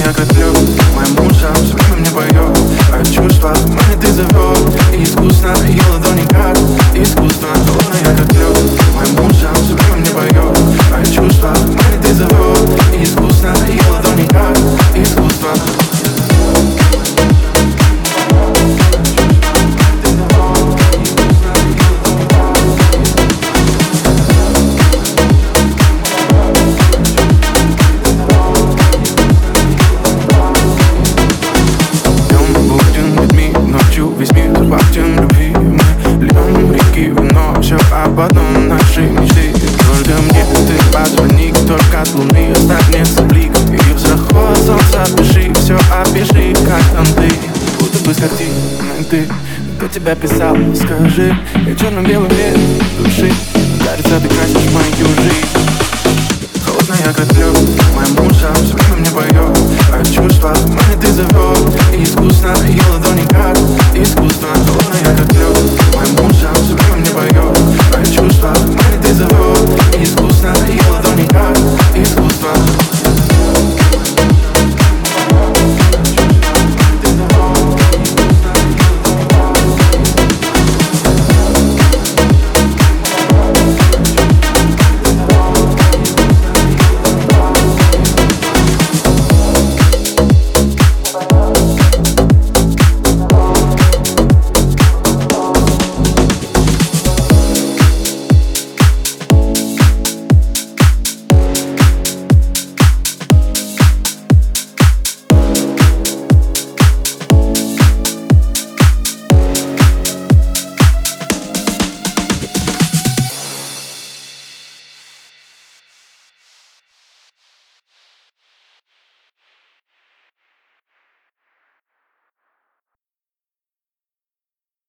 я как лед, моим ушам все время мне поет. А чувства манит и зовет. И искусно ее ладони как искусство. Холодная я как лед, моим ушам все время мне поет. А чувства манит и зовет. И искусно ее ладони как искусство. Весь мир захватим любви. Мы льем реки, вино, все об одном наши мечты. Только мне ты позвони, только от луны оставь мне соблик. И в заход солнца пиши, все опиши, как там ты. Будто бы с картины ты, кто тебя писал, скажи. Я черно-белый век души, кажется, ты красишь мою жизнь. Холодная как лед, моим ушам все время мне поет. А чувства манит и зовет. И искусно ее ладони как искусство. Холодная как лед.